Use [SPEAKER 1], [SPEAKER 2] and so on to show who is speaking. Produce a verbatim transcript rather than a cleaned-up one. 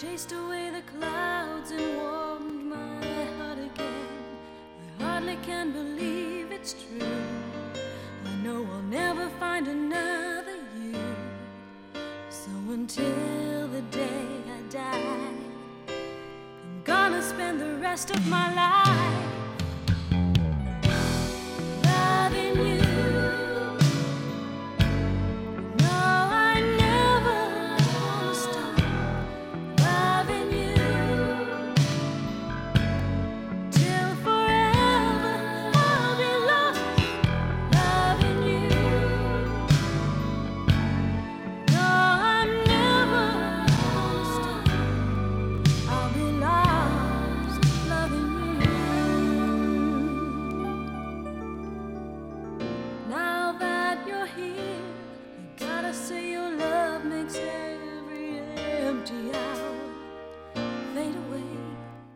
[SPEAKER 1] chased away the clouds and warmed my heart again. I hardly can believe it's true. I know I'll never find another you. So until the day I die, I'm gonna spend the rest of my life